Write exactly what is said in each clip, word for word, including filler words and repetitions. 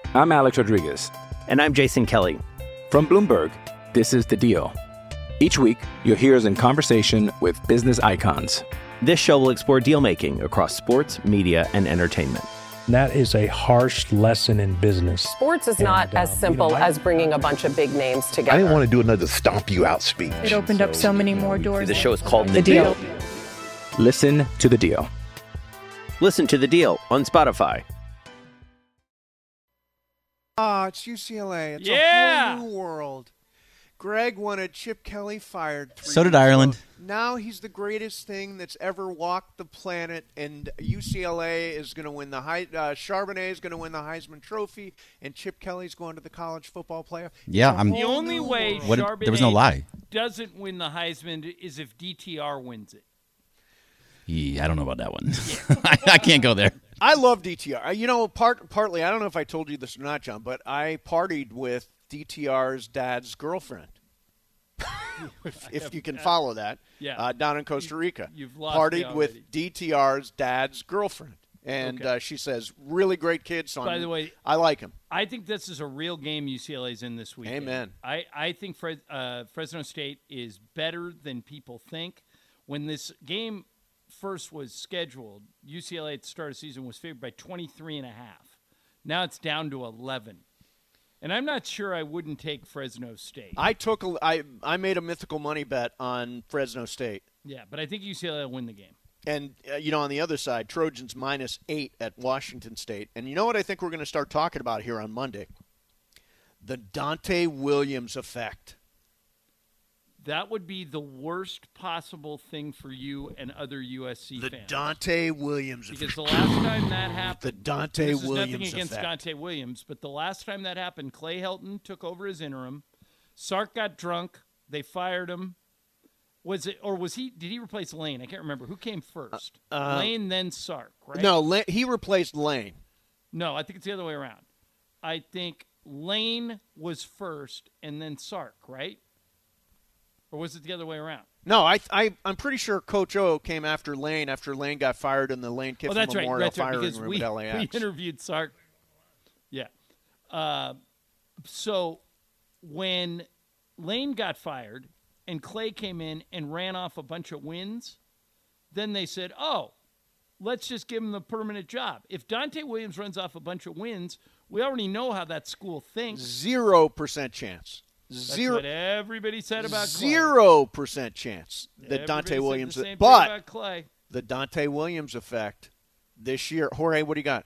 I'm Alex Rodriguez. And I'm Jason Kelly. From Bloomberg, this is The Deal. Each week, you'll hear us in conversation with business icons. This show will explore deal-making across sports, media, and entertainment. That is a harsh lesson in business. Sports is not and, as simple you know, I, as bringing a bunch of big names together. I didn't want to do another stomp you out speech. It opened so, up so many more doors. The show is called The, the deal. deal. Listen to The Deal. Listen to The Deal on Spotify. Ah, oh, it's U C L A. It's yeah. a whole new world. Greg wanted Chip Kelly fired. Three so did Ireland. Ago. Now he's the greatest thing that's ever walked the planet, and U C L A is going to win the Heis- uh, Charbonnet is going to win the Heisman Trophy, and Chip Kelly's going to the college football playoff. Yeah, I'm. The only way what, Charbonnet there was no lie. doesn't win the Heisman is if D T R wins it. Yeah, I don't know about that one. I, I can't go there. I love D T R. You know, part partly, I don't know if I told you this or not, John, but I partied with D T R's dad's girlfriend. if, if you can follow that, yeah. uh, down in Costa Rica. You've lost partied with D T R's dad's girlfriend. And okay. uh, she says, really great kid, so By I'm, the way, I like him. I think this is a real game U C L A's in this weekend. Amen. I, I think Fred, uh, Fresno State is better than people think. When this game first was scheduled, U C L A at the start of the season was favored by twenty-three and a half. Now it's down to eleven. And I'm not sure I wouldn't take Fresno State. I took a, I, I made a mythical money bet on Fresno State. Yeah, but I think U C L A will win the game. And, uh, you know, on the other side, Trojans minus eight at Washington State. And you know what I think we're going to start talking about here on Monday? The Dante Williams effect. That would be the worst possible thing for you and other U S C the fans. The Dante Williams because effect. Because the last time that happened, the Dante this Williams is nothing against effect. Dante Williams, but the last time that happened, Clay Helton took over as interim. Sark got drunk. They fired him. Was it, or was he? Did he replace Lane? I can't remember who came first. Uh, Lane, then Sark, right? No, Lane, he replaced Lane. No, I think it's the other way around. I think Lane was first, and then Sark, right? Or was it the other way around? No, I, I, I'm pretty sure Coach O came after Lane after Lane got fired in the Lane Kiffin oh, that's Memorial right. That's firing right, because room we, at L A X. We interviewed Sark. Yeah. Uh, so when Lane got fired and Clay came in and ran off a bunch of wins, then they said, oh, let's just give him the permanent job. If Dante Williams runs off a bunch of wins, we already know how that school thinks. Zero percent chance. Zero. That's what everybody said about Clay. Zero percent chance that everybody Dante Williams. Said the same but thing about Clay. The Dante Williams effect this year. Jorge, what do you got?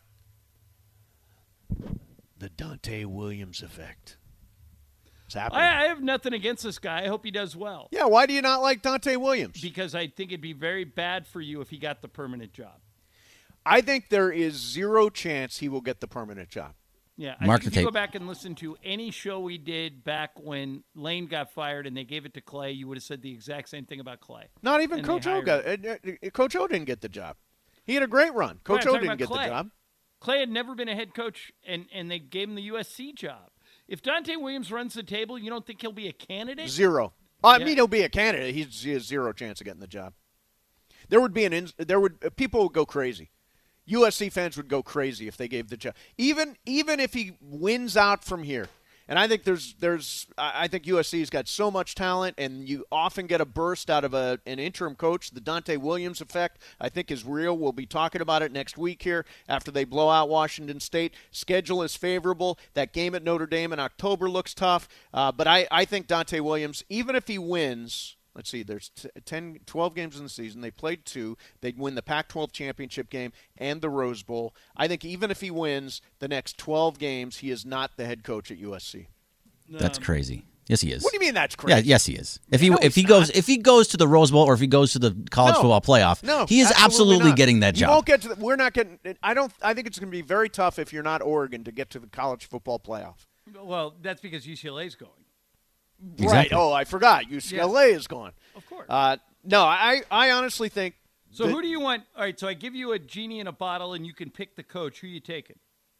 The Dante Williams effect. It's happening. I, I have nothing against this guy. I hope he does well. Yeah. Why do you not like Dante Williams? Because I think it'd be very bad for you if he got the permanent job. I think there is zero chance he will get the permanent job. Yeah, I Mark think if the you tape. go back and listen to any show we did back when Lane got fired and they gave it to Clay, you would have said the exact same thing about Clay. Not even and Coach O got uh, uh, Coach O didn't get the job. He had a great run. Coach right, O didn't get Clay. the job. Clay had never been a head coach, and, and they gave him the U S C job. If Dante Williams runs the table, you don't think he'll be a candidate? Zero. I yeah. mean, he'll be a candidate. He's, he has zero chance of getting the job. There would be an in, there would uh, people would go crazy. U S C fans would go crazy if they gave the job. Even even if he wins out from here. And I think there's there's I think U S C's got so much talent, and you often get a burst out of a, an interim coach. The Dante Williams effect, I think, is real. We'll be talking about it next week here after they blow out Washington State. Schedule is favorable. That game at Notre Dame in October looks tough. Uh, but I, I think Dante Williams, even if he wins, let's see, there's ten, twelve games in the season. They played two. They'd win the Pac twelve championship game and the Rose Bowl. I think even if he wins the next twelve games, he is not the head coach at U S C. That's crazy. Yes, he is. What do you mean that's crazy? Yeah, yes, he is. If he No, if he he's goes not. if he goes to the Rose Bowl or if he goes to the college No. football playoff, No, he is absolutely not. getting that You job. won't get to the, we're not getting I don't I think it's going to be very tough if you're not Oregon to get to the college football playoff. Well, that's because U C L A's going. Right. Exactly. Oh, I forgot. U C L A Yeah. is gone. Of course. Uh, no, I I honestly think So that- who do you want? All right, so I give you a genie in a bottle, and you can pick the coach. Who you taking?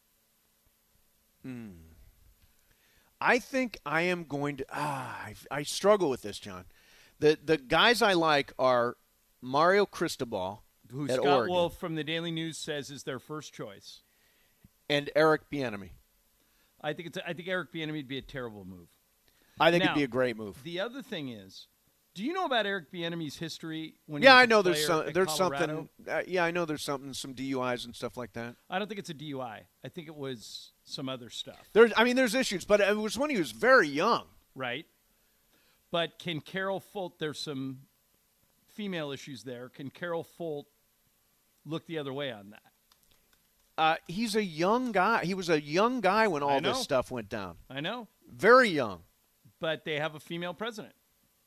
Hmm. I think I am going to ah, I, I struggle with this, John. The the guys I like are Mario Cristobal Who at Scott Oregon Wolf from the Daily News says is their first choice. and Eric Bieniemy. I think it's. A, I think Eric Bieniemy would be a terrible move. I think now, it'd be a great move. The other thing is, do you know about Eric Bieniemy's history? When yeah, he was I know a there's player some, at there's Colorado? something. Uh, yeah, I know there's something, some D U Is and stuff like that. I don't think it's a D U I. I think it was some other stuff. There's, I mean, there's issues, but it was when he was very young. Right. But can Carol Folt? There's some female issues there. Can Carol Folt look the other way on that? Uh, he's a young guy. He was a young guy when all this stuff went down. I know. Very young. But they have a female president.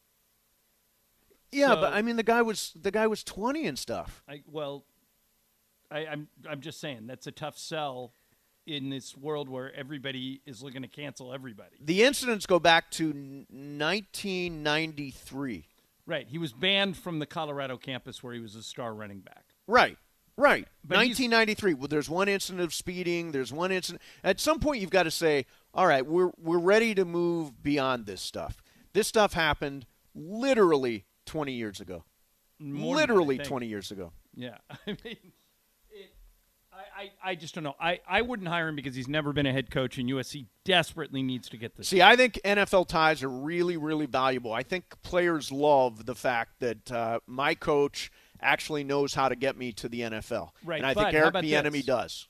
Yeah, so, but I mean, the guy was the guy was twenty and stuff. I, well, I, I'm I'm just saying that's a tough sell in this world where everybody is looking to cancel everybody. The incidents go back to nineteen ninety-three. Right. He was banned from the Colorado campus where he was a star running back. Right. Right. But nineteen ninety-three. Well, there's one incident of speeding. There's one incident. At some point, you've got to say, all right, we're we're ready to move beyond this stuff. This stuff happened literally twenty years ago. More literally than twenty years ago. Yeah. I mean, it, I, I, I just don't know. I, I wouldn't hire him because he's never been a head coach, and U S C desperately needs to get this. See, I think N F L ties are really, really valuable. I think players love the fact that uh, my coach – actually knows how to get me to the N F L. Right, and I but think how Eric about Bieniemy this? does.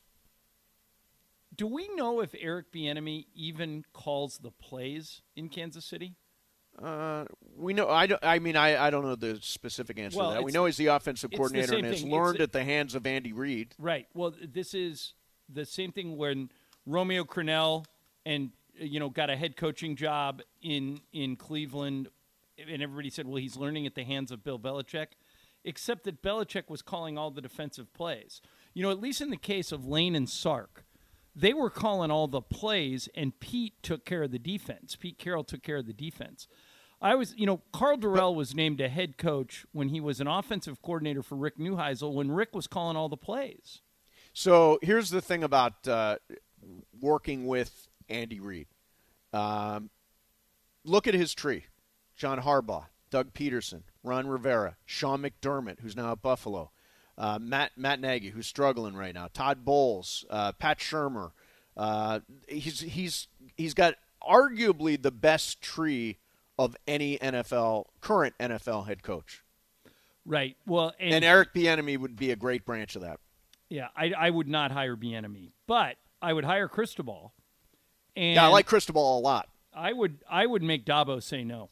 Do we know if Eric Bieniemy even calls the plays in Kansas City? Uh, we know. I, don't, I mean, I, I don't know the specific answer well, to that. We know he's the offensive the coordinator and has thing. learned it's, at the hands of Andy Reid. Right. Well, this is the same thing when Romeo Crennel and you know got a head coaching job in in Cleveland, and everybody said, well, he's learning at the hands of Bill Belichick. Except that Belichick was calling all the defensive plays. You know, at least in the case of Lane and Sark, they were calling all the plays, and Pete took care of the defense. Pete Carroll took care of the defense. I was, you know, Carl Durrell was named a head coach when he was an offensive coordinator for Rick Neuheisel when Rick was calling all the plays. So here's the thing about uh, working with Andy Reid. Um, look at his tree. John Harbaugh, Doug Peterson, Ron Rivera, Sean McDermott, who's now at Buffalo, uh, Matt Matt Nagy, who's struggling right now, Todd Bowles, uh, Pat Shurmur. Uh, he's he's he's got arguably the best tree of any N F L current N F L head coach. Right. Well, and, and Eric Bieniemy would be a great branch of that. Yeah, I, I would not hire Bieniemy, but I would hire Cristobal. And yeah, I like Cristobal a lot. I would I would make Dabo say no.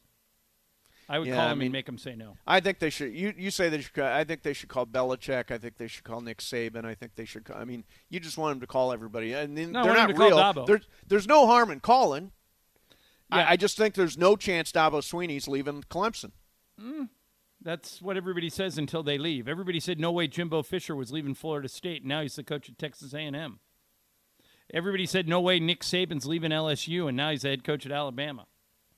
I would yeah, call him I mean, and make him say no. I think they should. You you say they should. I think they should call Belichick. I think they should call Nick Saban. I think they should. Call, I mean, you just want them to call everybody, and then no, they're I not want him to real. call Dabo. There's there's no harm in calling. Yeah. I, I just think there's no chance Dabo Sweeney's leaving Clemson. Mm, that's what everybody says until they leave. Everybody said no way Jimbo Fisher was leaving Florida State, and now he's the coach at Texas A and M. Everybody said no way Nick Saban's leaving L S U, and now he's the head coach at Alabama.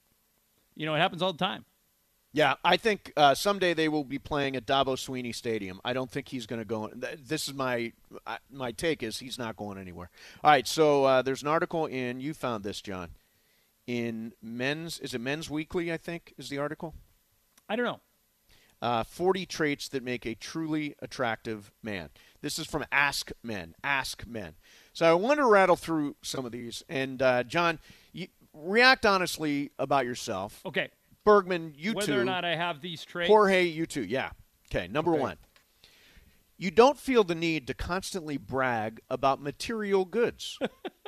You know, it happens all the time. Yeah, I think uh, someday they will be playing at Dabo Sweeney Stadium. I don't think he's going to go. This is my my take is he's not going anywhere. All right, so uh, there's an article in, you found this, John, in Men's, is it Men's Weekly, I think, is the article? I don't know. Uh, forty traits that make a truly attractive man. This is from Ask Men, Ask Men. So I want to rattle through some of these. And, uh, John, you, react honestly about yourself. Okay. Bergman, you Whether too. Whether or not I have these traits. Jorge, you too. Yeah. Okay, number okay. one. You don't feel the need to constantly brag about material goods.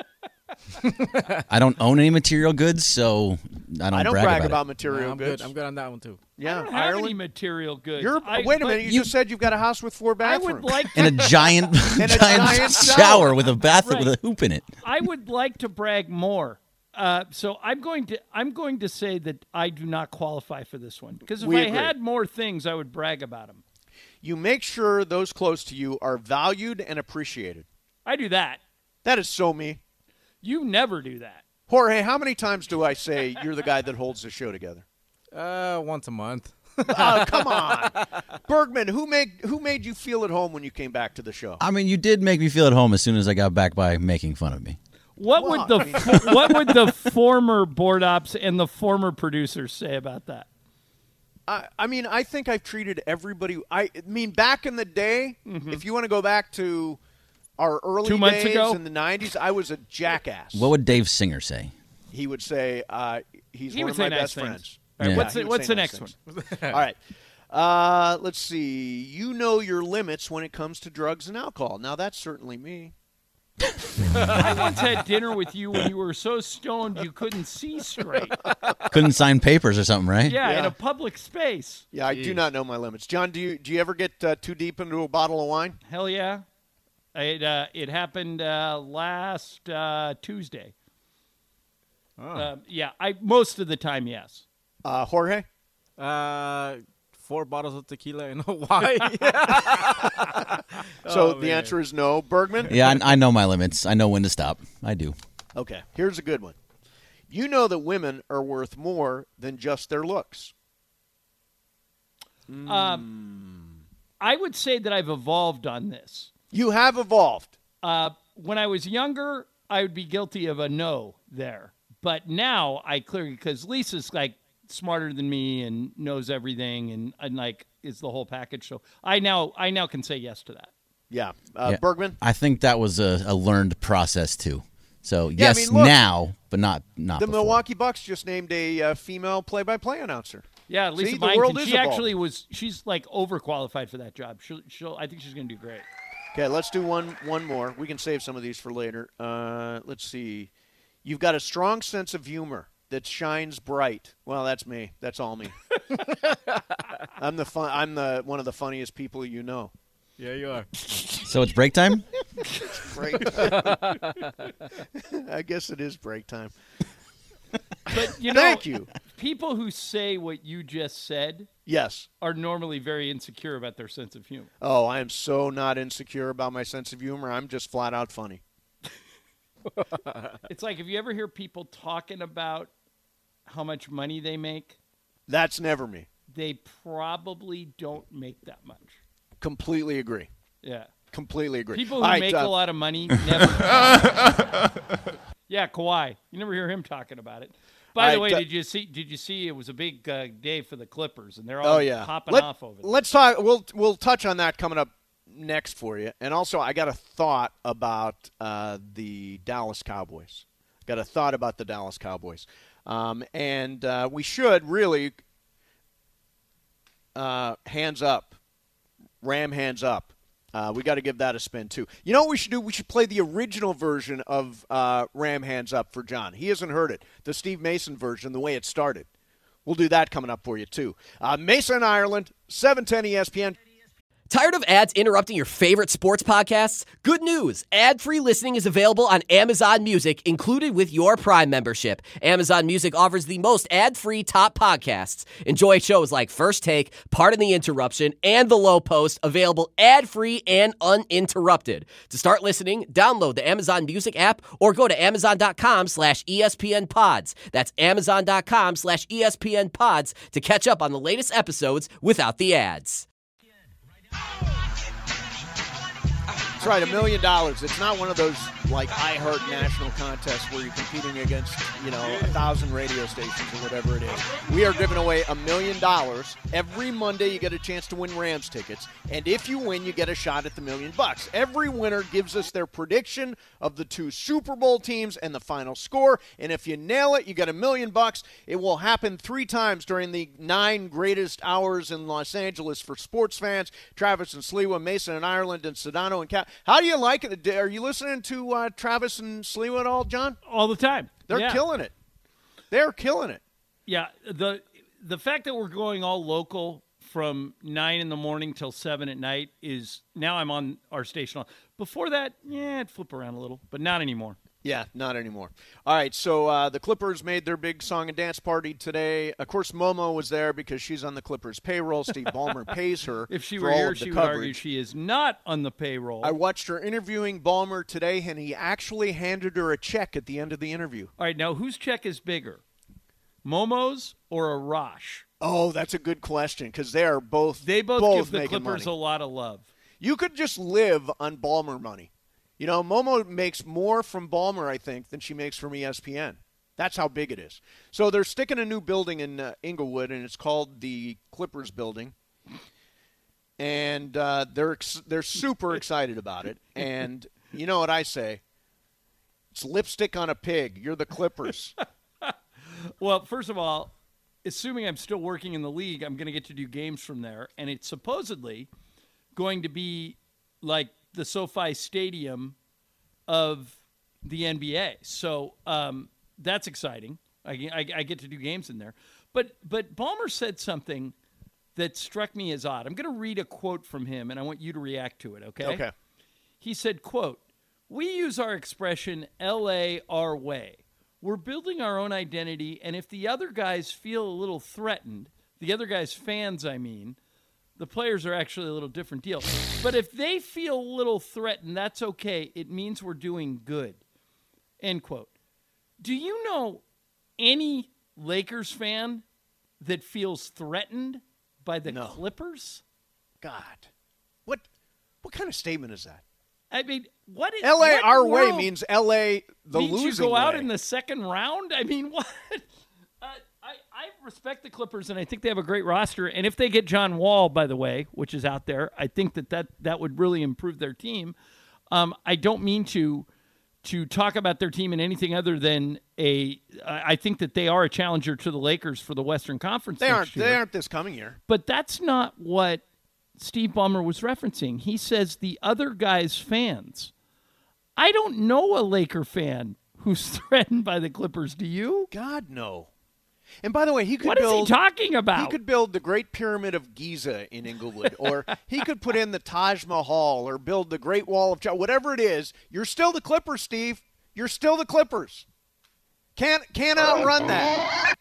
I don't own any material goods, so I don't, I don't brag, brag about, about it. material no, I'm goods. Good. I'm good on that one, too. Yeah, I don't have Ireland. any material goods. You're, I, wait a minute. You, you just said you've got a house with four bathrooms. I would like to, and a giant, and a giant, giant shower. shower with a bath right. with a hoop in it. I would like to brag more. Uh, so I'm going to I'm going to say that I do not qualify for this one because if We I agree. had more things, I would brag about them. You make sure those close to you are valued and appreciated. I do that. That is so me. You never do that. Jorge, how many times do I say you're the guy that holds the show together? Uh, once a month. Oh, come on. Bergman, who made who made you feel at home when you came back to the show? I mean, you did make me feel at home as soon as I got back by making fun of me. What Well, would the I mean- what would the former board ops and the former producers say about that? I, I mean, I think I've treated everybody. I mean, back in the day, Mm-hmm. if you want to go back to our early Two months days ago? in the nineties, I was a jackass. What would Dave Singer say? He would say, uh, he's He one would of say my nice best things. friends. All right, Yeah. What's He the, would what's say the nice next things. one? All right. Uh, let's see. You know your limits when it comes to drugs and alcohol. Now, that's certainly me. I once had dinner with you when you were so stoned you couldn't see straight. Couldn't sign papers or something, right? Yeah, in Yeah. a public space. Yeah, I do not know my limits. John, do you do you ever get uh, too deep into a bottle of wine? Hell yeah. It, uh, it happened uh, last uh, Tuesday. Uh, yeah, I most of the time, yes. Uh, Jorge? Uh, four bottles of tequila in Hawaii. So Oh, the man. answer is no. Bergman? Yeah, I, I know my limits. I know when to stop. I do. Okay, here's a good one. You know that women are worth more than just their looks. Um, I would say that I've evolved on this. You have evolved. Uh, when I was younger, I would be guilty of a no there. But now I clearly, because Lisa's like smarter than me and knows everything and, and like is the whole package. So I now I now can say yes to that. Yeah. Uh, Yeah. Bergman? I think that was a, a learned process too. So Yeah, I yes, mean, look, now, but not not The before. Milwaukee Bucks just named a uh, female play-by-play announcer. Yeah, Lisa See, the Byington, world is she evolving. actually was. She's like overqualified for that job. She'll, she'll. I think she's going to do great. Okay, let's do one one more. We can save some of these for later. Uh, let's see. You've got a strong sense of humor that shines bright. Well, that's me. That's all me. I'm the fun. I'm the one of the funniest people you know. Yeah, you are. So it's break time? Break. I guess it is break time. But you know, Thank you. people who say what you just said Yes. are normally very insecure about their sense of humor. Oh, I am so not insecure about my sense of humor. I'm just flat out funny. It's like if you ever hear people talking about how much money they make, That's never me. they probably don't make that much. Completely agree. Yeah. Completely agree. People who All right, make uh, a lot of money never. Yeah, Kawhi. You never hear him talking about it. By All the right, way, uh, did you see? Did you see? It was a big uh, day for the Clippers, and they're all Oh yeah, popping Let, off over there. Let's talk. We'll we'll touch on that coming up next for you. And also, I got a thought about uh, the Dallas Cowboys. Got a thought about the Dallas Cowboys, um, and uh, we should really uh, hands up, Ram hands up. Uh, we got to give that a spin too. You know what we should do? We should play the original version of uh, Ram Hands Up for John. He hasn't heard it. The Steve Mason version, the way it started. We'll do that coming up for you too. Uh, Mason, Ireland, seven ten E S P N. Tired of ads interrupting your favorite sports podcasts? Good news. Ad-free listening is available on Amazon Music, included with your Prime membership. Amazon Music offers the most ad-free top podcasts. Enjoy shows like First Take, Pardon the Interruption, and The Low Post, available ad-free and uninterrupted. To start listening, download the Amazon Music app or go to amazon.com slash ESPN pods. That's amazon.com slash ESPN pods to catch up on the latest episodes without the ads. That's right, a million dollars. It's not one of those like I Heart national contests where you're competing against, you know, a thousand radio stations or whatever it is. We are giving away a million dollars. Every Monday you get a chance to win Rams tickets. And if you win, you get a shot at the million bucks. Every winner gives us their prediction of the two Super Bowl teams and the final score. And if you nail it, you get a million bucks. It will happen three times during the nine greatest hours in Los Angeles for sports fans. Travis and Sliwa, Mason and Ireland, and Sedano and Cat. How do you like it? Are you listening to uh, Travis and Sliwa at all, John? All the time. They're Yeah. killing it. They're killing it. Yeah, the the fact that we're going all local from nine in the morning till seven at night is now I'm on our station. Before that, yeah, I'd flip around a little, but not anymore. Yeah, not anymore. All right, so uh, the Clippers made their big song and dance party today. Of course, Momo was there because she's on the Clippers payroll. Steve Ballmer pays her. If she for were all here, of the she would coverage. argue she is not on the payroll. I watched her interviewing Ballmer today, and he actually handed her a check at the end of the interview. All right, now whose check is bigger, Momo's or Arash? Oh, that's a good question because they are both They both, both give the making Clippers money. a lot of love. You could just live on Ballmer money. You know, Momo makes more from Ballmer, I think, than she makes from E S P N. That's how big it is. So they're sticking a new building in uh, Inglewood, and it's called the Clippers Building. And uh, they're ex- they're super excited about it. And You know what I say? It's lipstick on a pig. You're the Clippers. Well, first of all, assuming I'm still working in the league, I'm going to get to do games from there. And it's supposedly going to be like the SoFi Stadium of the N B A. So um, that's exciting. I, I, I get to do games in there. But but Ballmer said something that struck me as odd. I'm going to read a quote from him, and I want you to react to it, okay? Okay. He said, quote, "We use our expression L A our way. We're building our own identity, and if the other guys feel a little threatened, the other guys' fans, I mean, the players are actually a little different deal. But if they feel a little threatened, that's okay. It means we're doing good." End quote. Do you know any Lakers fan that feels threatened by the No. Clippers? God. What what kind of statement is that? I mean, what is L A what our way world means L A the means losing you go out way. in the second round? I mean, what? Uh, I, I respect the Clippers, and I think they have a great roster. And if they get John Wall, by the way, which is out there, I think that that, that would really improve their team. Um, I don't mean to to talk about their team in anything other than a – I think that they are a challenger to the Lakers for the Western Conference They next aren't year. they aren't this coming year. But that's not what Steve Ballmer was referencing. He says the other guy's fans. I don't know a Laker fan who's threatened by the Clippers. Do you? God, no. And by the way, he could What is he build talking about? He could build the Great Pyramid of Giza in Inglewood, or he could put in the Taj Mahal, or build the Great Wall of China. Whatever it is, you're still the Clippers, Steve. You're still the Clippers. Can't can't outrun that.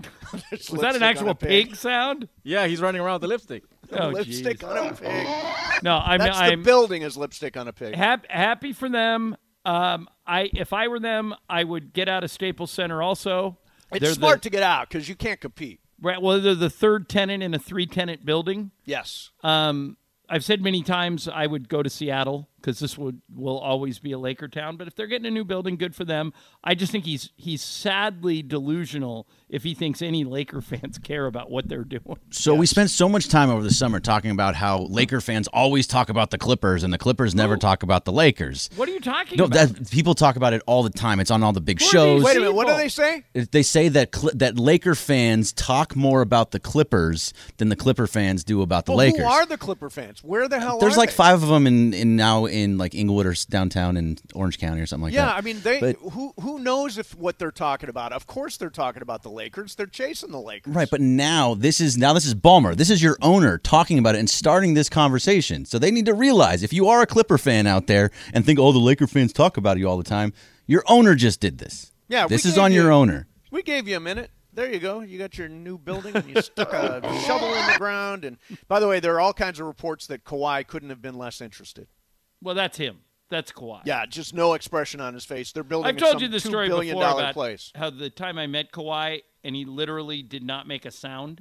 Was that an actual pig. pig sound? Yeah, he's running around with the lipstick. Oh, lipstick geez. on a pig. No, I'm. That's I'm the building is lipstick on a pig. hap- happy for them. Um, I if I were them, I would get out of Staples Center. Also, It's They're smart the, to get out because you can't compete. Right. Well, they're the third tenant in a three-tenant building. Yes. Um, I've said many times I would go to Seattle because this would will always be a Laker town. But if they're getting a new building, good for them. I just think he's he's sadly delusional if he thinks any Laker fans care about what they're doing. So Yes. we spent so much time over the summer talking about how Laker fans always talk about the Clippers and the Clippers never Who? talk about the Lakers. What are you talking No, about? that, people talk about it all the time. It's on all the big Who are shows. these Wait a minute. What do people? they say? They say that Cl- that Laker fans talk more about the Clippers than the Clipper fans do about the Well, Lakers. who are the Clipper fans? Where the hell There's are like they? five of them in, in now in like Inglewood or s- downtown in Orange County or something like Yeah, that. I mean, they But- who who knows if what they're talking about? Of course, they're talking about the Lakers. They're chasing the Lakers. Right, but now this is now this is Ballmer. This is your owner talking about it and starting this conversation. So they need to realize if you are a Clipper fan out there and think, oh, the Laker fans talk about you all the time, your owner just did this. Yeah, we this is gave on you- your owner. We gave you a minute. There you go. You got your new building, and you stuck a shovel in the ground. And by the way, there are all kinds of reports that Kawhi couldn't have been less interested. Well, that's him. That's Kawhi. Yeah, just no expression on his face. They're building I've in told some you the two story billion before dollar about place. how the time I met Kawhi and he literally did not make a sound.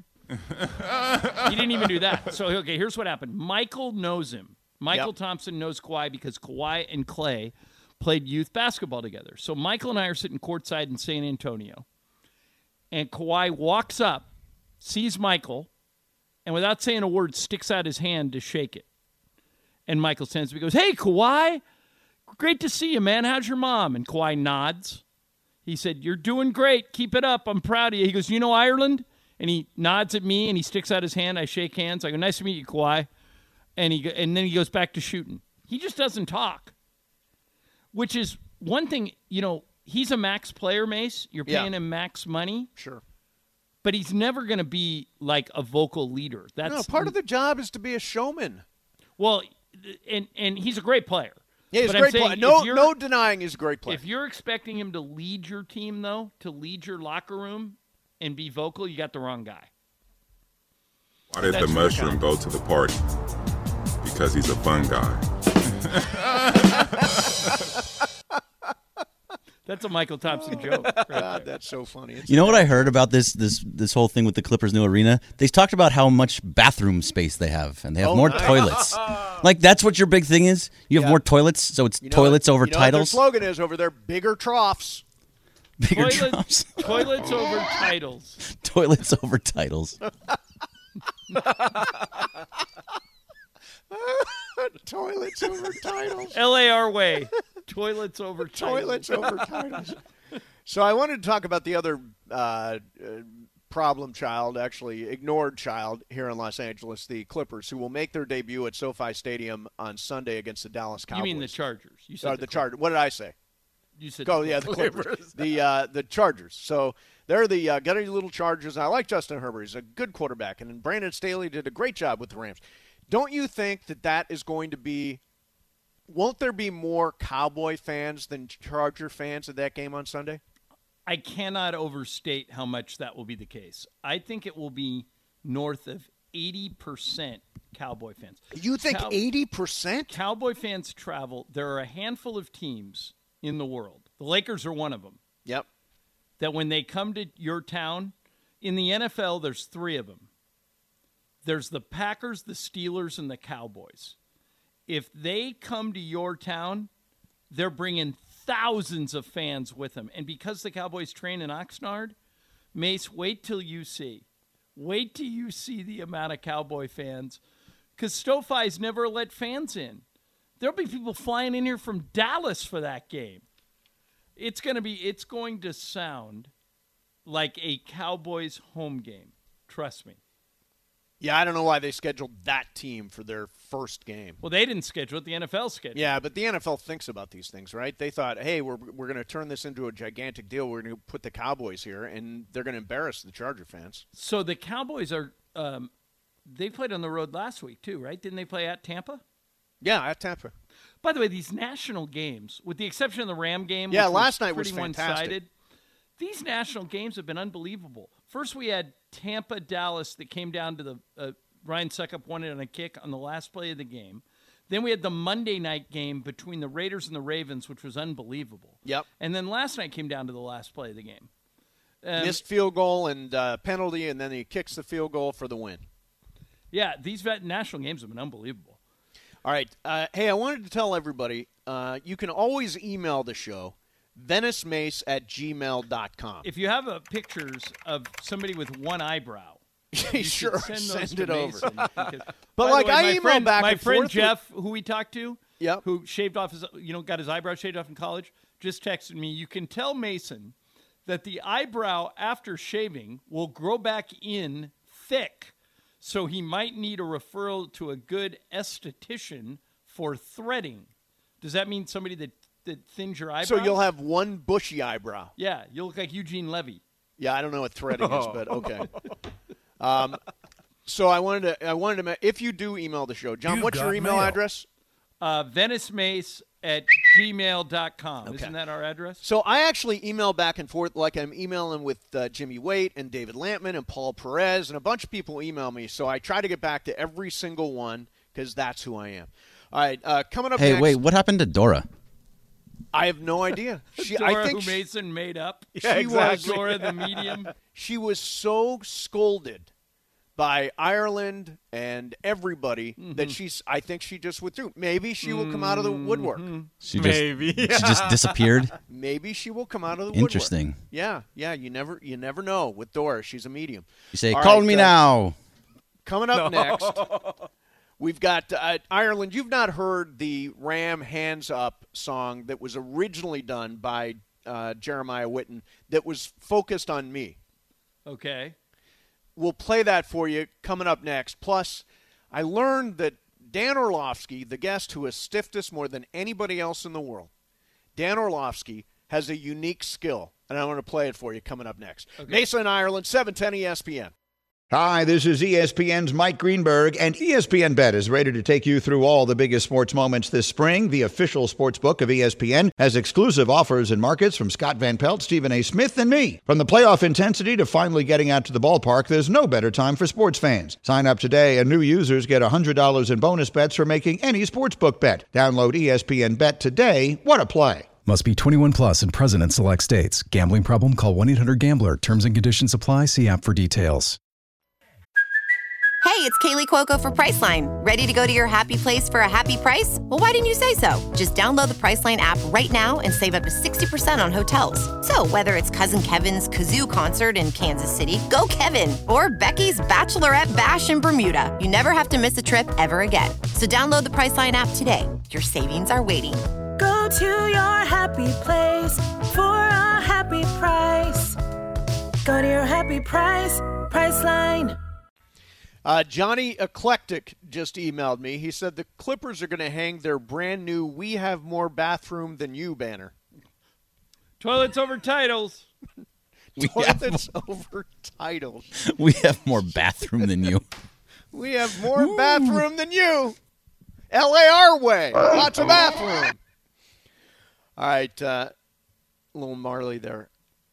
He didn't even do that. So, okay, here's what happened. Michael knows him. Michael Yep. Thompson knows Kawhi because Kawhi and Clay played youth basketball together. So Michael and I are sitting courtside in San Antonio, and Kawhi walks up, sees Michael, and without saying a word, sticks out his hand to shake it. And Michael sends me, goes, "Hey, Kawhi, great to see you, man. How's your mom?" And Kawhi nods. He said, "You're doing great. Keep it up. I'm proud of you." He goes, "You know Ireland?" And he nods at me, and he sticks out his hand. I shake hands. I go, "Nice to meet you, Kawhi." And he go, and then he goes back to shooting. He just doesn't talk, which is one thing. You know, he's a max player, Mace. You're Yeah. paying him max money, Sure. but he's never going to be like a vocal leader. That's No, part of the job is to be a showman. well, and and he's a great player. Yeah, he's But a I'm great saying player. if No, you're- no denying he's a great player. If you're expecting him to lead your team, though, to lead your locker room and be vocal, you got the wrong guy. Why did That's the what mushroom counts. go to the party? Because he's a fun guy. That's a Michael Thompson joke. Right God, there. that's so funny. It's You know what I heard about this this this whole thing with the Clippers' new arena? They talked about how much bathroom space they have, and they have Oh, more nice. toilets. Like that's what your big thing is. You have Yeah. more toilets, so it's You know toilets what- over you know what their titles. slogan is over there: bigger troughs. Bigger Toilet- drops. Toilets over titles. Toilets over titles. Toilets over titles. L A R way. Toilets over Toilets titles. over titles. So I wanted to talk about the other uh, uh, problem child, actually ignored child here in Los Angeles, the Clippers, who will make their debut at SoFi Stadium on Sunday against the Dallas Cowboys. You mean the Chargers? You said or the, the Chargers. What did I say? You said oh the yeah, the Clippers. Clippers, the uh, the Chargers. So they're the uh, gutty little Chargers. I like Justin Herbert; he's a good quarterback, and Brandon Staley did a great job with the Rams. Don't you think that that is going to be? Won't there be more Cowboy fans than Charger fans at that game on Sunday? I cannot overstate how much that will be the case. I think it will be north of eighty percent Cowboy fans. You think Cow- eighty percent? Cowboy fans travel. There are a handful of teams in the world. The Lakers are one of them. Yep. That when they come to your town, in the N F L, there's three of them. There's the Packers, the Steelers, and the Cowboys. If they come to your town, they're bringing thousands of fans with them. And because the Cowboys train in Oxnard, Mace, wait till you see. Wait till you see the amount of Cowboy fans. Because SoFi's never let fans in. There'll be people flying in here from Dallas for that game. It's going to be, it's going to sound like a Cowboys home game. Trust me. Yeah, I don't know why they scheduled that team for their first game. Well, they didn't schedule it. The N F L scheduled. Yeah, but the N F L thinks about these things, right? They thought, hey, we're we're going to turn this into a gigantic deal. We're going to put the Cowboys here, and they're going to embarrass the Charger fans. So the Cowboys are um, – they played on the road last week too, right? Didn't they play at Tampa? Yeah, at Tampa. By the way, these national games, with the exception of the Ram game, yeah, which last was night was pretty fantastic. one-sided, these national games have been unbelievable. First, we had Tampa, Dallas that came down to the uh, – Ryan Suckup won it on a kick on the last play of the game. Then we had the Monday night game between the Raiders and the Ravens, which was unbelievable. Yep. And then last night came down to the last play of the game. Um, Missed field goal and uh, penalty, and then he kicks the field goal for the win. Yeah, these vet- national games have been unbelievable. All right. Uh, hey, I wanted to tell everybody, uh, you can always email the show, venice mace at gmail dot com. If you have uh, pictures of somebody with one eyebrow, you sure, send, send those it to over. Mason, because, But, like, way, I my email friend, back My and friend forth Jeff, who we talked to, yep. who shaved off his, you know, got his eyebrow shaved off in college, just texted me, you can tell Mason that the eyebrow after shaving will grow back in thick, so he might need a referral to a good esthetician for threading. Does that mean somebody that, that thins your eyebrow? So you'll have one bushy eyebrow. Yeah, you look like Eugene Levy. Yeah, I don't know what threading is, but okay. Um, so I wanted to, I wanted to, if you do email the show, John, You what's your got email mail. address? Uh, Venice Mace at gmail dot com. Okay. Isn't that our address? So I actually email back and forth like I'm emailing with uh, Jimmy Waite and David Lampman and Paul Perez, and a bunch of people email me. So I try to get back to every single one because that's who I am. All right, uh, coming up Hey, next. wait, what happened to Dora? I have no idea. She, Dora, I think who she, Mason made up. Yeah, she exactly. was Dora the medium. She was so scolded by Ireland and everybody Mm-hmm. that she's. I think she just withdrew. Maybe she will come out of the woodwork. She just, Maybe. She just disappeared? Maybe she will come out of the woodwork. Interesting. Yeah, yeah. You never, you never know with Dora. She's a medium. You say, All call right, me uh, now. Coming up next, we've got uh, Ireland. You've not heard the Ram Hands Up song that was originally done by uh, Jeremiah Witten that was focused on me. Okay. We'll play that for you coming up next. Plus, I learned that Dan Orlovsky, the guest who has stiffed us more than anybody else in the world, Dan Orlovsky has a unique skill, and I want to play it for you coming up next. Okay. Mesa and Ireland, seven ten E S P N. Hi, this is E S P N's Mike Greenberg, and E S P N Bet is ready to take you through all the biggest sports moments this spring. The official sports book of E S P N has exclusive offers and markets from Scott Van Pelt, Stephen A. Smith, and me. From the playoff intensity to finally getting out to the ballpark, there's no better time for sports fans. Sign up today, and new users get one hundred dollars in bonus bets for making any sportsbook bet. Download E S P N Bet today. What a play. Must be twenty-one plus and present in select states. Gambling problem? Call one eight hundred gambler. Terms and conditions apply. See app for details. Hey, it's Kaylee Cuoco for Priceline. Ready to go to your happy place for a happy price? Well, why didn't you say so? Just download the Priceline app right now and save up to sixty percent on hotels. So whether it's Cousin Kevin's Kazoo Concert in Kansas City, go Kevin, or Becky's Bachelorette Bash in Bermuda, you never have to miss a trip ever again. So download the Priceline app today. Your savings are waiting. Go to your happy place for a happy price. Go to your happy price, Priceline. Uh, Johnny Eclectic just emailed me. He said the Clippers are going to hang their brand new "We Have More Bathroom Than You" banner. Toilets over titles. Toilets over titles. We have more bathroom than you. We have more Ooh. bathroom than you. L A our way. Lots of bathroom. All right. Uh, little Marley there.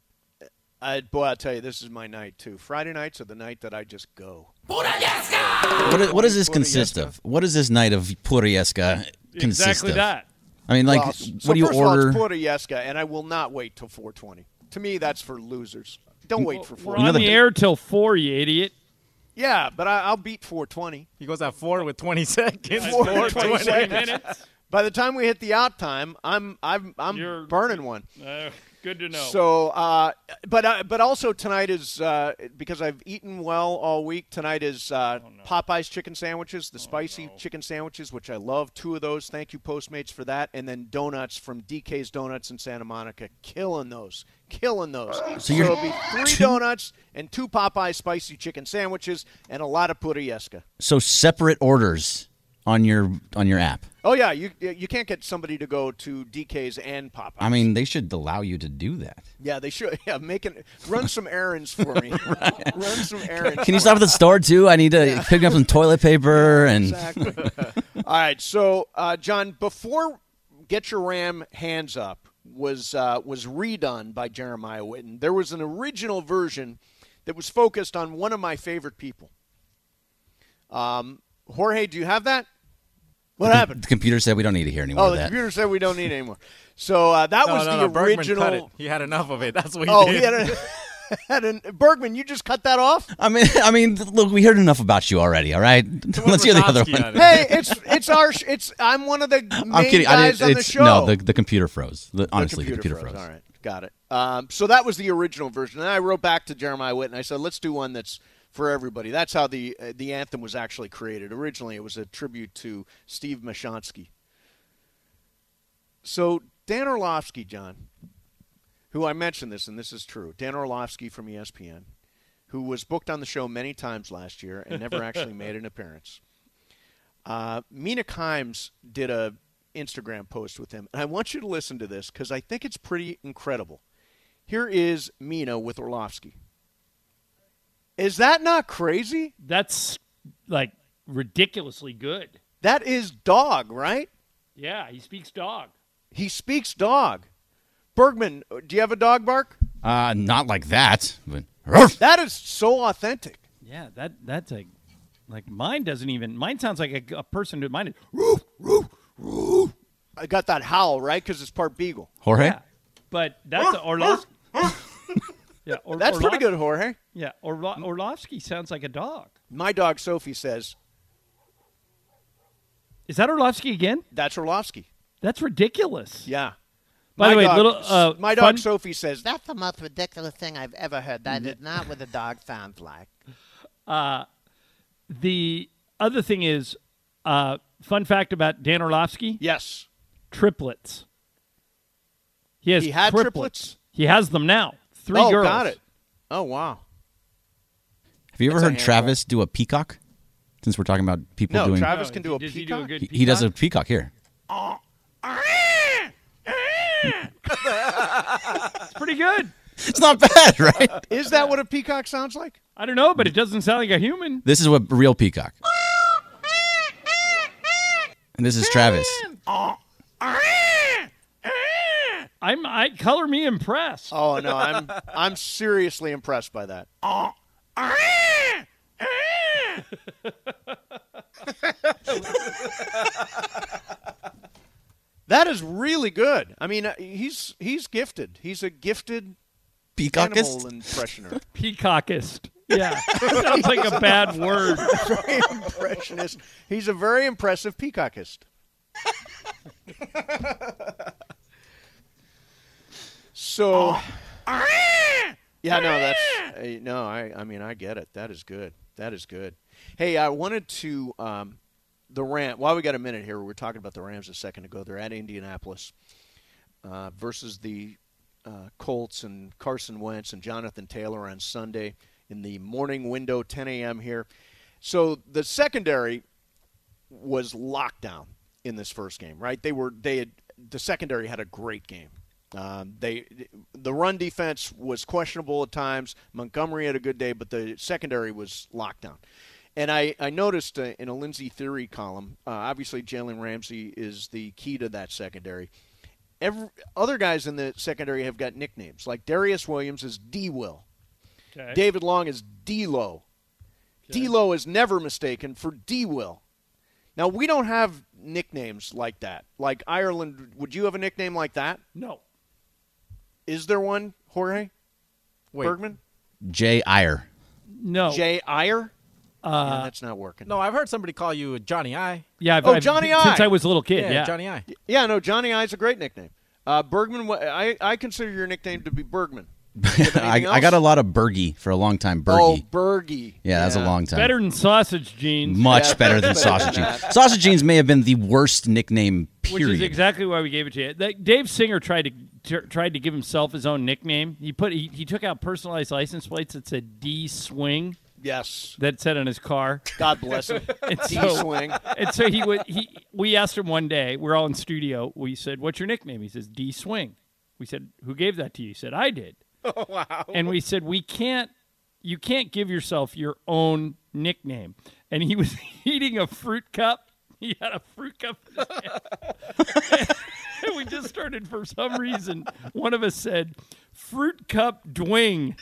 I, boy, I'll tell you, this is my night, too. Friday nights are the night that I just go. What, is, what does this consist of? What does this night of Purieska consist exactly of? that. I mean, like, well, what so do you first order? Of all, it's Purieska, and I will not wait till four twenty. To me, that's for losers. Don't wait for four twenty. We're on the air till four, you idiot. Yeah, but I, I'll beat four twenty. He goes at four with twenty seconds. four with twenty seconds. By the time we hit the out time, I'm I'm I'm You're, burning one. Uh, good to know. So, uh, but uh, but also tonight is uh, because I've eaten well all week. Tonight is uh, oh, no. Popeye's chicken sandwiches, the oh, spicy no. chicken sandwiches, which I love. Two of those. Thank you, Postmates, for that. And then donuts from D K's Donuts in Santa Monica. Killing those. Killing those. So, so it'll be three two? donuts and two Popeye spicy chicken sandwiches and a lot of Purieska. So separate orders on your on your app. Oh, yeah. You you can't get somebody to go to D K's and Popeyes. I mean, they should allow you to do that. Yeah, they should. Yeah, make it, run some errands for me. Run some errands. Can you stop at the store, too? I need to yeah. pick up some toilet paper. Yeah, and exactly. All right. So, uh, John, before Get Your Ram Hands Up was uh, was redone by Jeremiah Witten, there was an original version that was focused on one of my favorite people. Um, Jorge, do you have that? What the, happened? The computer said we don't need to hear anymore oh, of the that. computer said we don't need it anymore. So uh, that no, was no, the no, original. Bergman cut it. He had enough of it. That's what he oh, did. he had, a, had an Bergman, you just cut that off? I mean, I mean, look, we heard enough about you already. All right, let's hear the other one. It. Hey, it's it's our it's. I'm one of the main I'm kidding. guys I on the show. No, the, the computer froze. The, honestly, the computer, the computer froze. froze. All right, got it. Um, so that was the original version, and I wrote back to Jeremiah Witten. I said, let's do one that's for everybody. That's how the uh, the anthem was actually created. Originally, it was a tribute to Steve Mashonsky. So Dan Orlovsky, John, who I mentioned this, and this is true, Dan Orlovsky from E S P N, who was booked on the show many times last year and never actually made an appearance. Uh, Mina Kimes did a Instagram post with him, and I want you to listen to this because I think it's pretty incredible. Here is Mina with Orlovsky. Is that not crazy? That's, like, ridiculously good. That is dog, right? Yeah, he speaks dog. He speaks dog. Bergman, do you have a dog bark? Uh, not like that. But that is so authentic. Yeah, that that's a like mine doesn't even. Mine sounds like a, a person to mine. Is, roof, roof, roof. I got that howl right because it's part beagle. Jorge, yeah, but that's Orlovsky. yeah, or, that's Orlov- pretty good, Jorge. Yeah, Orlo- Orlovsky sounds like a dog. My dog Sophie says. Is that Orlovsky again? That's Orlovsky. That's ridiculous. Yeah. By my the way, dog, little uh, my fun- dog Sophie says that's the most ridiculous thing I've ever heard. That is not what a dog sounds like. Uh, the other thing is, uh, fun fact about Dan Orlovsky. Yes. Triplets. He has he had triplets. triplets. He has them now. Three oh, girls. got it. Oh, wow. Have you ever That's heard Travis do a peacock? Since we're talking about people no, doing. No, Travis no, can do a does peacock. He, do a good he, peacock? he does a peacock here. Oh. It's pretty good. It's not bad, right? Is that what a peacock sounds like? I don't know, but it doesn't sound like a human. This is what a real peacock. And this is Travis. I'm I color me impressed. Oh no, I'm I'm seriously impressed by that. That is really good. I mean, uh, he's he's gifted. He's a gifted peacockist animal impressioner. Peacockist. Yeah, sounds like a bad word. Very impressionist. He's a very impressive peacockist. So, yeah, no, that's uh, no. I, I mean, I get it. That is good. That is good. Hey, I wanted to um, the Ram. While we got a minute here, we were talking about the Rams a second ago. They're at Indianapolis uh, versus the uh, Colts and Carson Wentz and Jonathan Taylor on Sunday in the morning window, ten a.m. here. So the secondary was locked down in this first game, right? They were they had the secondary had a great game. Um, they the run defense was questionable at times. Montgomery had a good day, but the secondary was locked down. And I, I noticed uh, in a Lindsey Theory column, uh, obviously Jalen Ramsey is the key to that secondary. Every, other guys in the secondary have got nicknames. Like Darius Williams is D-Will. Okay. David Long is D-Lo. Okay. D-Lo is never mistaken for D-Will. Now, we don't have nicknames like that. Like Ireland, would you have a nickname like that? No. Is there one, Jorge? Wait. Bergman? Jay Iyer. No. Jay Iyer? Uh, yeah, that's not working. No, I've heard somebody call you Johnny I. Yeah, I've, Oh, I've- Johnny I. Since I was a little kid, Yeah, yeah. Johnny I. Yeah, no, Johnny I is a great nickname. Uh, Bergman, wha- I, I consider your nickname to be Bergman. You have I, anything I got a else? lot of Bergie for a long time. Oh, Bergie. Bergie. yeah, that's a long time. Better than sausage jeans. Much Yeah, better than better sausage than jeans. that. Sausage jeans may have been the worst nickname. Which Period. is exactly why we gave it to you. That, Dave Singer tried to t- tried to give himself his own nickname. He put he, he took out personalized license plates that said D Swing. Yes. That said on his car. God bless him. And D so- Swing. And so he would he we asked him one day, we're all in studio, we said, "What's your nickname?" He says, D Swing. We said, "Who gave that to you?" He said, "I did." Oh, wow. And we said, "We can't you can't give yourself your own nickname." And he was eating a fruit cup. He had a fruit cup in his hand. And we just started, for some reason, one of us said, "Fruit Cup Dwing."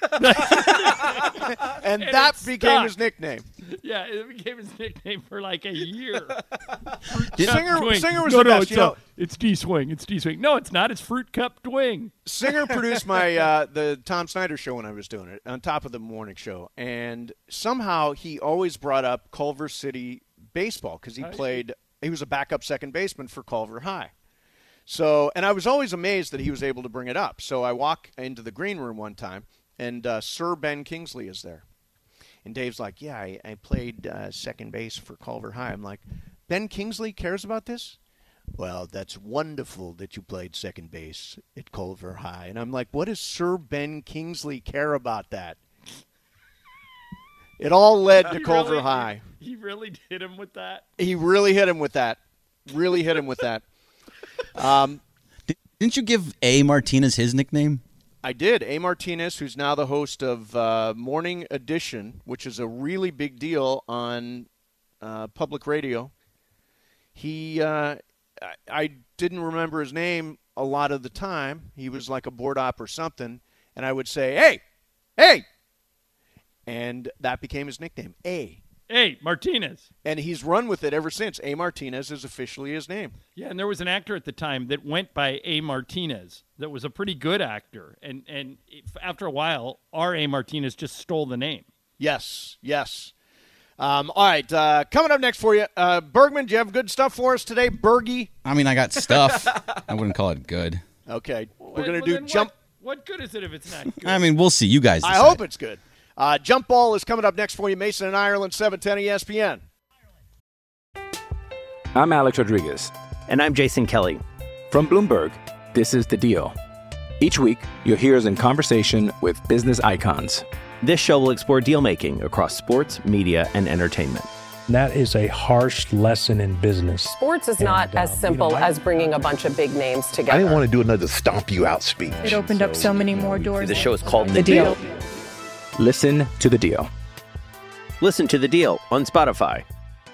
And, And that it became stuck. his nickname. Yeah, it became his nickname for like a year. Singer, Dwing. Singer was no, the no, best. It's, You know, uh, it's D Swing. It's D Swing. No, it's not. It's Fruit Cup Dwing. Singer produced my uh, the Tom Snyder show when I was doing it, on top of the morning show, and somehow he always brought up Culver City baseball because he I see. played. He was a backup second baseman for Culver High. So, and I was always amazed that he was able to bring it up. So I walk into the green room one time, and uh, Sir Ben Kingsley is there. And Dave's like, yeah, I, I played uh, second base for Culver High. I'm like, Ben Kingsley cares about this? Well, that's wonderful that you played second base at Culver High. And I'm like, what does Sir Ben Kingsley care about that? It all led to He Culver really- High. He really hit him with that. He really hit him with that. Really hit him with that. Um, Didn't you give A. Martinez his nickname? I did. A. Martinez, who's now the host of uh, Morning Edition, which is a really big deal on uh, public radio. He, uh, I, I didn't remember his name a lot of the time. He was like a board op or something, and I would say, "Hey, hey," and that became his nickname, A. Hey, Martinez. And he's run with it ever since. A. Martinez is officially his name. Yeah, and there was an actor at the time that went by A. Martinez that was a pretty good actor. And and if, after a while, R. A. Martinez just stole the name. Yes, yes. Um, all right, uh, coming up next for you, uh, Bergman, do you have good stuff for us today? Bergie? I mean, I got stuff. I wouldn't call it good. Okay, we're Well, going to well, do then jump. What, what good is it if it's not good? I mean, we'll see. You guys I decide. hope it's good. Uh, jump ball is coming up next for you. Mason and Ireland, seven ten E S P N. I'm Alex Rodriguez. And I'm Jason Kelly. From Bloomberg, this is The Deal. Each week, you'll hear us in conversation with business icons. This show will explore deal making across sports, media, and entertainment. That is a harsh lesson in business. Sports is not And, as um, simple you know, I- as bringing a bunch of big names together. I didn't want to do another stomp you out speech. It opened up so many more doors. The show is called The The Deal. Deal. Listen to The Deal. Listen to The Deal on Spotify.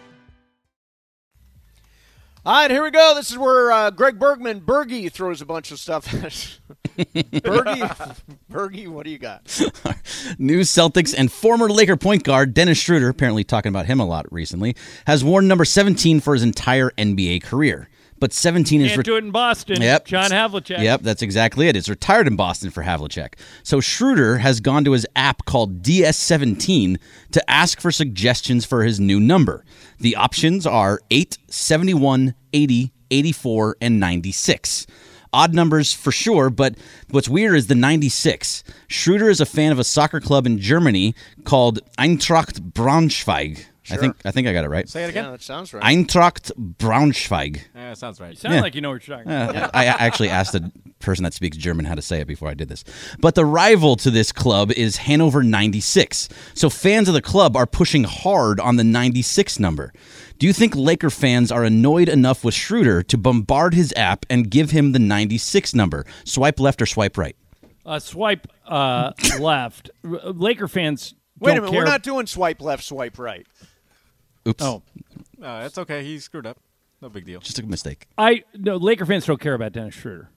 All right, here we go. This is where uh, Greg Bergman, Bergie, throws a bunch of stuff at us. Bergie, Bergie, what do you got? New Celtics and former Laker point guard Dennis Schroeder, apparently talking about him a lot recently, has worn number seventeen for his entire N B A career. but seventeen is Can't re- do it in Boston. Yep. John Havlicek. Yep, that's exactly it. It's retired in Boston for Havlicek. So Schroeder has gone to his app called D S seventeen to ask for suggestions for his new number. The options are eight, seventy-one, eighty, eighty-four, and ninety-six. Odd numbers for sure, but what's weird is the ninety-six. Schroeder is a fan of a soccer club in Germany called Eintracht Braunschweig. Sure. I think I think I got it right. Say it again. Yeah, that sounds right. Eintracht Braunschweig. Yeah, that sounds right. You sound Yeah. like you know what you're talking Uh, about. I I actually asked a person that speaks German how to say it before I did this. But the rival to this club is Hannover ninety-six. So fans of the club are pushing hard on the ninety-six number. Do you think Laker fans are annoyed enough with Schroeder to bombard his app and give him the ninety-six number? Swipe left or swipe right? Uh, swipe uh, left. R- Laker fans Wait a don't minute, care. we're not doing swipe left, swipe right. Oops. Oh, No, it's okay. He screwed up. No big deal. Just a mistake. I no Laker fans don't care about Dennis Schroeder.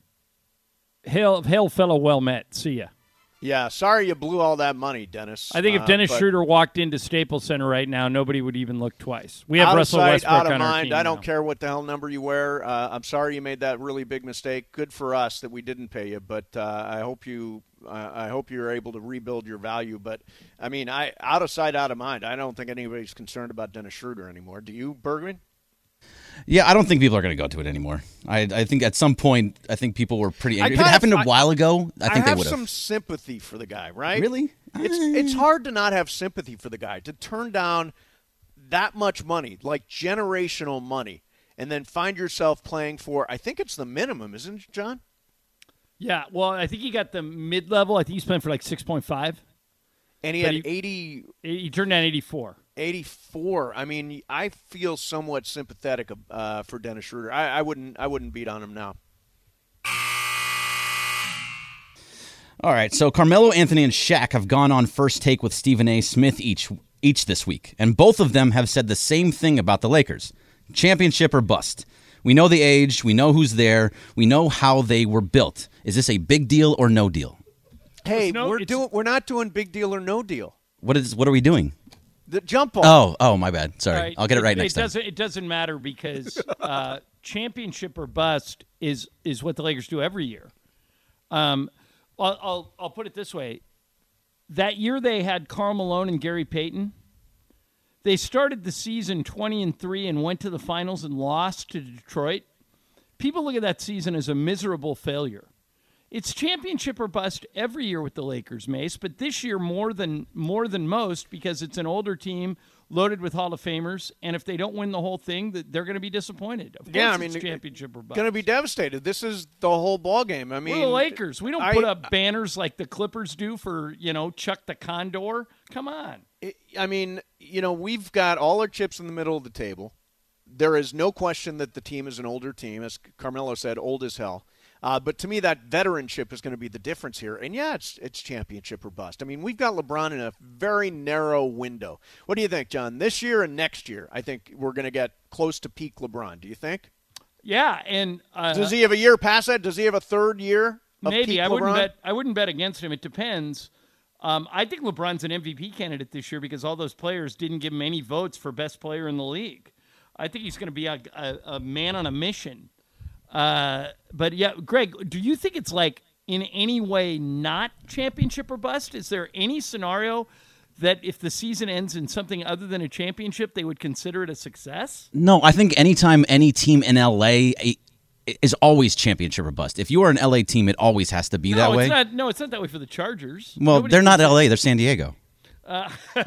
Hail, hail, fellow, well met. See ya. Yeah, sorry you blew all that money, Dennis. I think if Uh, Dennis but Schroeder walked into Staples Center right now, nobody would even look twice. We have out Russell of sight, Westbrook out of on our mind. team I don't now. care what the hell number you wear. Uh, I'm sorry you made that really big mistake. Good for us that we didn't pay you, but uh, I hope you. Uh, I hope you're able to rebuild your value. But I mean, I out of sight, out of mind. I don't think anybody's concerned about Dennis Schroeder anymore. Do you, Bergman? Yeah, I don't think people are going to go to it anymore. I, I think at some point, I think people were pretty angry. I If it kind happened of- a while ago, I think I they have would have. some sympathy for the guy, right? Really? It's it's hard to not have sympathy for the guy to turn down that much money, like generational money, and then find yourself playing for. I think it's the minimum, isn't it, John? Yeah, well, I think he got the mid level. I think he's playing for like six point five. And he But had he- eighty. He turned down eighty-four. eighty-four. I mean, I feel somewhat sympathetic uh, for Dennis Schroeder. I, I wouldn't. I wouldn't beat on him now. All right, so Carmelo Anthony and Shaq have gone on First Take with Stephen A. Smith each each this week, and both of them have said the same thing about the Lakers: championship or bust. We know the age, we know who's there, we know how they were built. Is this a big deal or no deal? Hey, no- we're it's- doing. We're not doing big deal or no deal. What is what are we doing? The jump ball. Oh, oh, my bad. Sorry, All right, I'll get it right next it time. Doesn't, it doesn't matter because uh, championship or bust is is what the Lakers do every year. Um, I'll, I'll I'll put it this way: that year they had Karl Malone and Gary Payton. They started the season twenty and three and went to the finals and lost to Detroit. People look at that season as a miserable failure. It's championship or bust every year with the Lakers, Mace, but this year more than more than most because it's an older team loaded with Hall of Famers, and if they don't win the whole thing, that they're going to be disappointed. Of course, Yeah, I it's mean, championship or bust. Going to be devastated. This is the whole ball game. I mean, We're the Lakers. We don't I- put up banners like the Clippers do for, you know, Chuck the Condor. Come on. I mean, you know, we've got all our chips in the middle of the table. There is no question that the team is an older team, as Carmelo said, old as hell. Uh, but to me, that veteranship is going to be the difference here. And yeah, it's it's championship or bust. I mean, we've got LeBron in a very narrow window. What do you think, John? This year and next year, I think we're going to get close to peak LeBron. Do you think? Yeah, and uh, Does he have a year past that? Does he have a third year of maybe peak I wouldn't LeBron? bet. I wouldn't bet against him. It depends. Um, I think LeBron's an M V P candidate this year because all those players didn't give him any votes for best player in the league. I think he's going to be a, a, a man on a mission. Uh, but yeah, Greg, do you think it's like in any way not championship or bust? Is there any scenario that if the season ends in something other than a championship, they would consider it a success? No, I think anytime any team in L A is always championship or bust. If you are an L A team, it always has to be no, that it's way. Not, no, it's not that way for the Chargers. Well, Nobody they're not considers- L A, they're San Diego. Uh,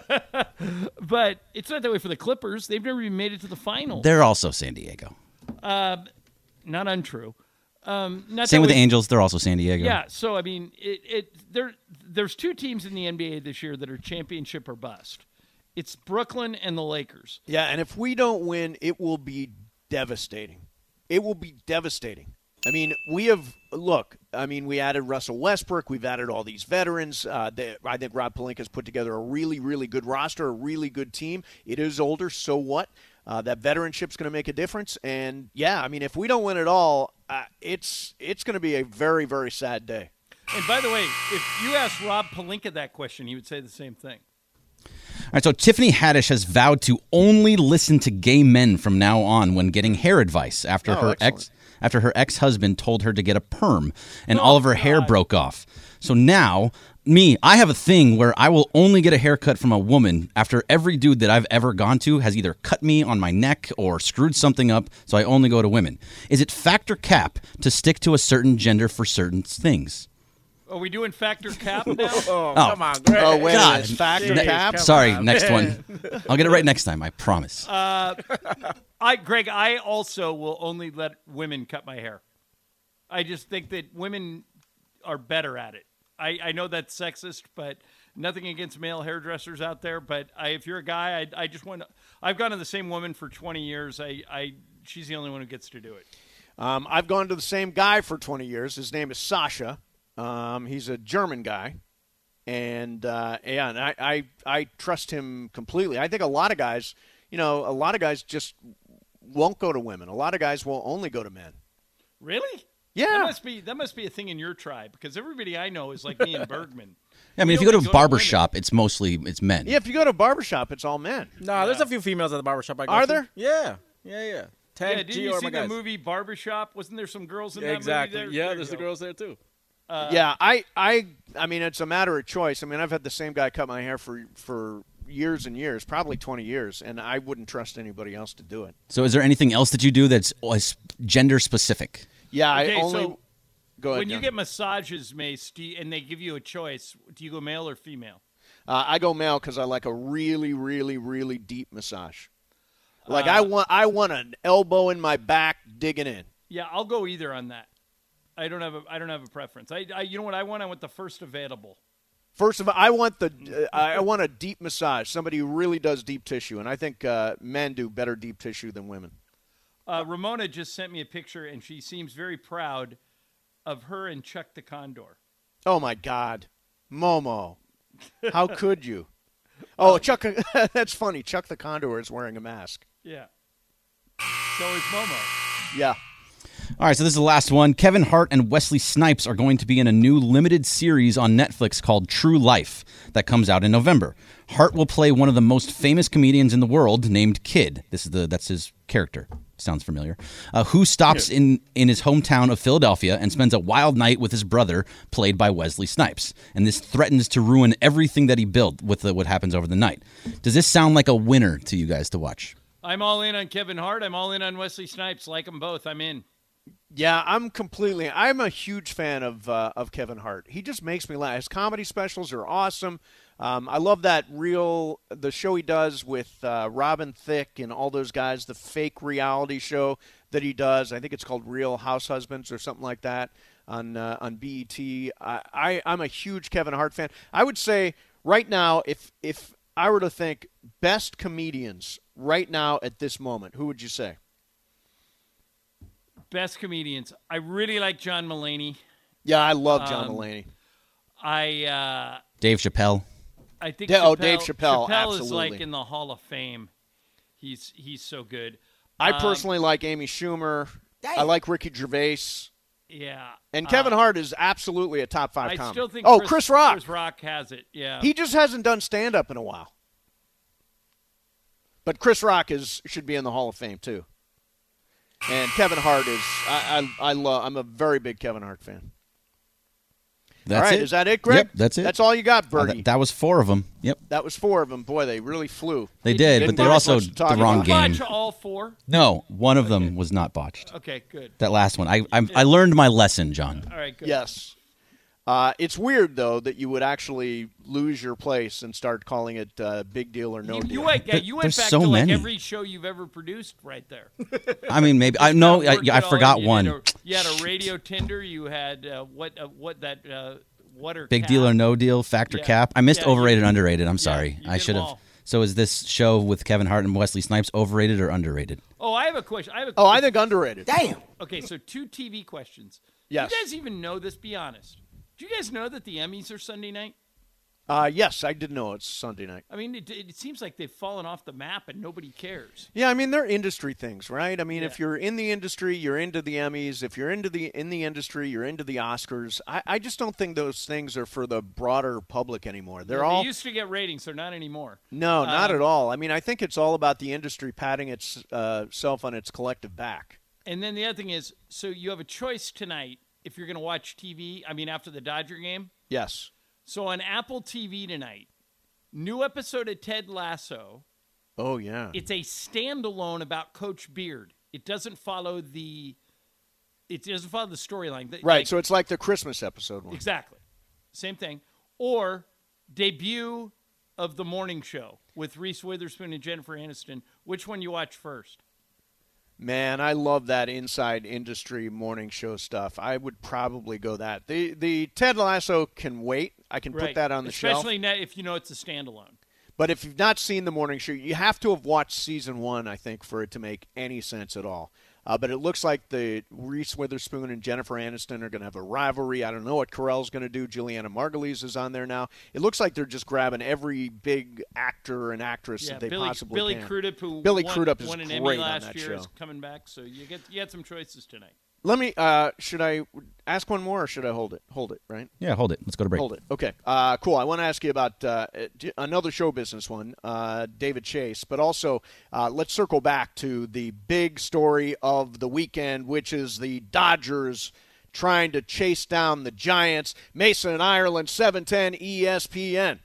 but it's not that way for the Clippers. They've never even made it to the finals. They're also San Diego. Uh, not untrue. Um, not Same that with way- the Angels, they're also San Diego. Yeah, so I mean, it, it there there's two teams in the N B A this year that are championship or bust. It's Brooklyn and the Lakers. Yeah, and if we don't win, it will be devastating. It will be devastating. I mean, we have – look, I mean, we added Russell Westbrook. We've added all these veterans. Uh, they, I think Rob Pelinka's put together a really, really good roster, a really good team. It is older, so what? Uh, that veteranship's going to make a difference. And, yeah, I mean, if we don't win at all, uh, it's it's going to be a very, very sad day. And by the way, if you asked Rob Pelinka that question, he would say the same thing. All right, so Tiffany Haddish has vowed to only listen to gay men from now on when getting hair advice after Oh, her excellent. ex after her ex-husband told her to get a perm and all of her hair broke off. So now, me, I have a thing where I will only get a haircut from a woman after every dude that I've ever gone to has either cut me on my neck or screwed something up, so I only go to women. Is it factor cap to stick to a certain gender for certain things? Are we doing factor cap now? oh, Oh. come on, Greg. Oh, wait, God. it's factor Ne- cap. Sorry, on, next man. one. I'll get it right next time, I promise. Uh, I, Greg, I also will only let women cut my hair. I just think that women are better at it. I, I know that's sexist, but nothing against male hairdressers out there. But I, if you're a guy, I, I just want to. I've gone to the same woman for twenty years. I, I she's the only one who gets to do it. Um, I've gone to the same guy for twenty years. His name is Sasha. Um, he's a German guy. And, uh, yeah, and I, I, I trust him completely. I think a lot of guys, you know, a lot of guys just won't go to women. A lot of guys will only go to men. Really? Yeah. That must be that must be a thing in your tribe because everybody I know is like me and Bergman. Yeah, I mean, We if you go to only a barber women. shop, it's mostly it's men. Yeah, if you go to a barbershop, it's all men. Nah, there's a few females at the barbershop. I go Are to. there? Yeah, yeah, yeah. Yeah, Tank, didn't G, you or see my the guys. movie Barbershop? Wasn't there some girls in Yeah, that exactly. movie? There? Yeah, There there's you the go. girls there too. Uh, yeah, I, I, I mean, it's a matter of choice. I mean, I've had the same guy cut my hair for for years and years, probably twenty years, and I wouldn't trust anybody else to do it. So is there anything else that you do that's uh, gender specific? Yeah, Okay, I only so go ahead. when you John. get massages, Mace, do you, and they give you a choice, do you go male or female? Uh, I go male because I like a really, really, really deep massage. Like Uh, I want, I want an elbow in my back digging in. Yeah, I'll go either on that. I don't have a I don't have a preference. I, I you know what I want? I want the first available. First of all, I want the, uh, I want a deep massage. Somebody who really does deep tissue, and I think uh, men do better deep tissue than women. Uh, Ramona just sent me a picture, and she seems very proud of her and Chuck the Condor. Oh my God, Momo, how could you? Oh, Chuck, that's funny. Chuck the Condor is wearing a mask. Yeah. So is Momo. Yeah. All right, so this is the last one. Kevin Hart and Wesley Snipes are going to be in a new limited series on Netflix called True Life that comes out in November. Hart will play one of the most famous comedians in the world named Kid. This is the that's his character. Sounds familiar. Uh, who stops in, in his hometown of Philadelphia and spends a wild night with his brother, played by Wesley Snipes. And this threatens to ruin everything that he built with the, what happens over the night. Does this sound like a winner to you guys to watch? I'm all in on Kevin Hart. I'm all in on Wesley Snipes. Like them both. I'm in. Yeah, I'm completely. I'm a huge fan of uh, of Kevin Hart. He just makes me laugh. His comedy specials are awesome. Um, I love that real the show he does with uh, Robin Thicke and all those guys. The fake reality show that he does. I think it's called Real House Husbands or something like that on uh, on B E T. I, I I'm a huge Kevin Hart fan. I would say right now, if if I were to think best comedians right now at this moment, who would you say? Best comedians. I really like John Mulaney. Yeah, I love John Um, Mulaney. I uh, Dave Chappelle. I think Da- oh, Chappelle, Dave Chappelle, Chappelle is absolutely. like in the Hall of Fame. He's he's so good. I Um, personally like Amy Schumer. I like Ricky Gervais. Yeah. And Kevin uh, Hart is absolutely a top five I comic. still think oh, Chris, Chris Rock. Chris Rock has it. Yeah. He just hasn't done stand-up in a while. But Chris Rock is should be in the Hall of Fame, too. And Kevin Hart is I I, I love I'm a very big Kevin Hart fan. That's all right, it. is that it, Greg? Yep, that's it. That's all you got, Uh, Bertie. that, that was four of them. Yep. That was four of them. Boy, they really flew. They did, Didn't but they're watch also much to talk the wrong about. game. Watch all four. No, one of them was not botched. Okay, good. That last one. I I, I learned my lesson, John. All right, good. Yes. Uh, it's weird, though, that you would actually lose your place and start calling it uh, big deal or no You, deal. you went, yeah, you went There's back so to like many. every show you've ever produced right there. I mean, maybe I know. I, Worked I it all forgot in. You one. Had a, you had a radio Tinder. You had uh, what? Uh, what that? Uh, what are Big cap? deal or no deal, factor Yeah. cap. I missed Yeah, you- overrated, underrated. I'm sorry. you I did should them have. all. So is this show with Kevin Hart and Wesley Snipes overrated or underrated? Oh, I have a question. I have a Oh, I think underrated. Damn. Okay, so two T V questions. Yes. Do you guys even know this? Be honest. Do you guys know that the Emmys are Sunday night? Uh, yes, I did know it's Sunday night. I mean, it, it seems like they've fallen off the map and nobody cares. Yeah, I mean, they're industry things, right? I mean, Yeah. if you're in the industry, you're into the Emmys. If you're into the in the industry, you're into the Oscars. I, I just don't think those things are for the broader public anymore. They're Yeah, all They used to get ratings. They're not anymore. no, not Um, at all. I mean, I think it's all about the industry patting itself uh, self on its collective back. And then the other thing is, so you have a choice tonight if you're going to watch T V, I mean, after the Dodger game. Yes. So on Apple T V tonight, new episode of Ted Lasso. Oh, yeah. It's a standalone about Coach Beard. It doesn't follow the it doesn't follow the storyline. The- Right, like- so it's like the Christmas episode one. Exactly. Same thing. Or debut of the morning show with Reese Witherspoon and Jennifer Aniston. Which one you watch first? Man, I love that inside industry morning show stuff. I would probably go that. The the Ted Lasso can wait. I can put Right. that on the shelf. Especially ne- if you know it's a standalone. But if you've not seen the morning show, you have to have watched season one, I think, for it to make any sense at all. Uh, but it looks like the Reese Witherspoon and Jennifer Aniston are going to have a rivalry. I don't know what Carell's going to do. Juliana Margulies is on there now. It looks like they're just grabbing every big actor and actress Yeah, that they Billy, possibly Billy can. Crudup, who Billy won, Crudup is won an great Emmy on last that year, show. is coming back. So you get you had some choices tonight. Let me. Uh, should I ask one more, or should I hold it? Hold it, right? Yeah, hold it. Let's go to break. Hold it. Okay. Uh, cool. I want to ask you about uh, another show business one, uh, David Chase, but also uh, let's circle back to the big story of the weekend, which is the Dodgers trying to chase down the Giants. Mason, Ireland, seven ten E S P N.